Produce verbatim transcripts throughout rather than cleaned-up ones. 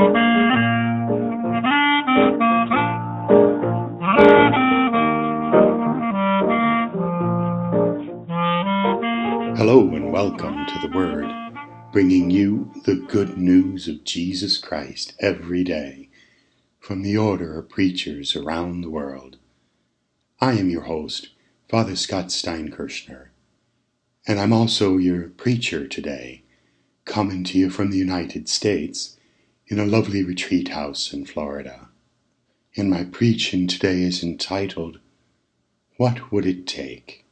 Hello and welcome to the Word, bringing you the good news of Jesus Christ every day from the order of preachers around the world. I am your host, Father Scott Steinkirchner, and I'm also your preacher today, coming to you from the United States in a lovely retreat house in Florida. And my preaching today is entitled, What Would It Take?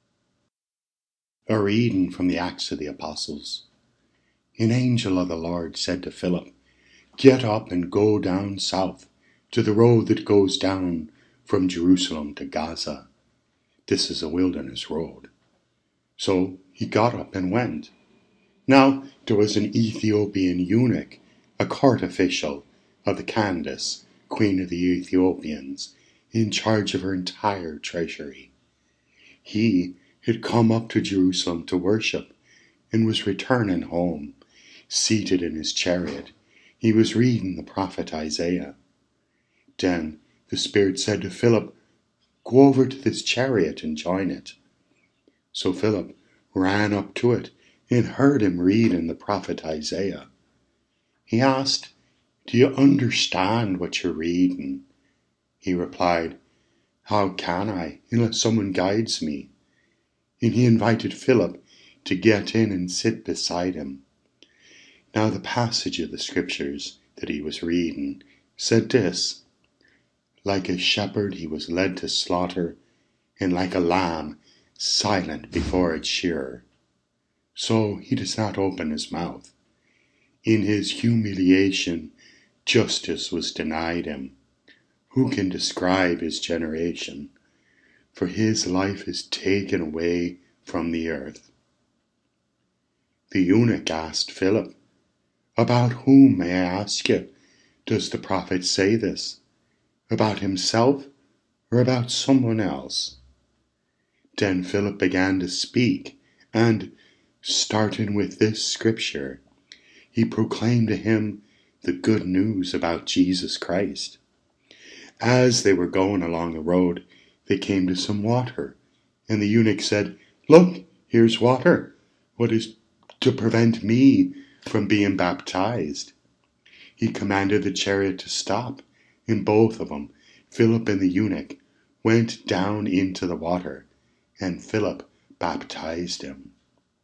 A reading from the Acts of the Apostles. An angel of the Lord said to Philip, Get up and go down south to the road that goes down from Jerusalem to Gaza. This is a wilderness road. So he got up and went. Now there was an Ethiopian eunuch, a court official of the Candace, queen of the Ethiopians, in charge of her entire treasury. He had come up to Jerusalem to worship and was returning home. Seated in his chariot, he was reading the prophet Isaiah. Then the Spirit said to Philip, Go over to this chariot and join it. So Philip ran up to it and heard him reading the prophet Isaiah. He asked, Do you understand what you're reading? He replied, How can I, unless someone guides me? And he invited Philip to get in and sit beside him. Now the passage of the scriptures that he was reading said this, Like a shepherd he was led to slaughter, and like a lamb silent before its shearer. So he does not open his mouth. In his humiliation, justice was denied him. Who can describe his generation? For his life is taken away from the earth. The eunuch asked Philip, About whom, may I ask you, does the prophet say this? About himself or about someone else? Then Philip began to speak, and, starting with this scripture, he proclaimed to him the good news about Jesus Christ. As they were going along the road, they came to some water, and the eunuch said, Look, here's water. What is to prevent me from being baptized? He commanded the chariot to stop, and both of them, Philip and the eunuch, went down into the water, and Philip baptized him.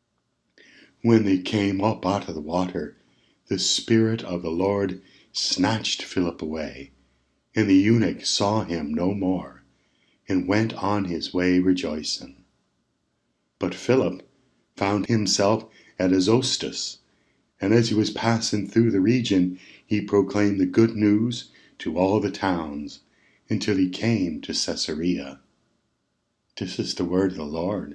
When they came up out of the water, the Spirit of the Lord snatched Philip away, and the eunuch saw him no more, and went on his way rejoicing. But Philip found himself at Azotus, and as he was passing through the region, he proclaimed the good news to all the towns, until he came to Caesarea. This is the word of the Lord.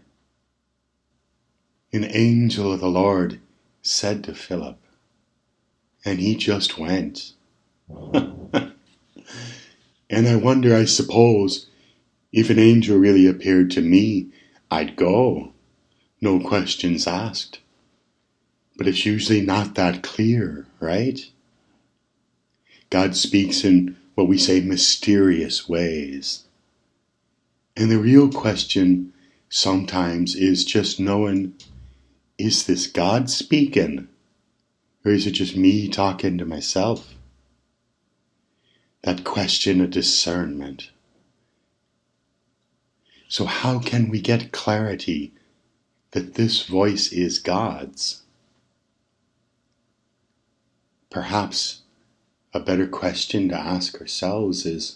An angel of the Lord said to Philip, and he just went. And I wonder, I suppose, if an angel really appeared to me, I'd go. No questions asked. But it's usually not that clear, right? God speaks in what we say mysterious ways. And the real question sometimes is just knowing, is this God speaking? Or is it just me talking to myself? That question of discernment. So how can we get clarity that this voice is God's? Perhaps a better question to ask ourselves is,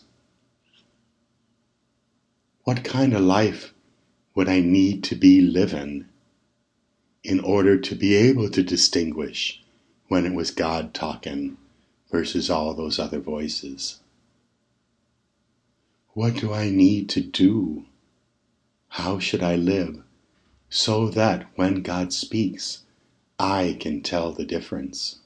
what kind of life would I need to be living in order to be able to distinguish when it was God talking versus all those other voices? What do I need to do? How should I live so that when God speaks, I can tell the difference?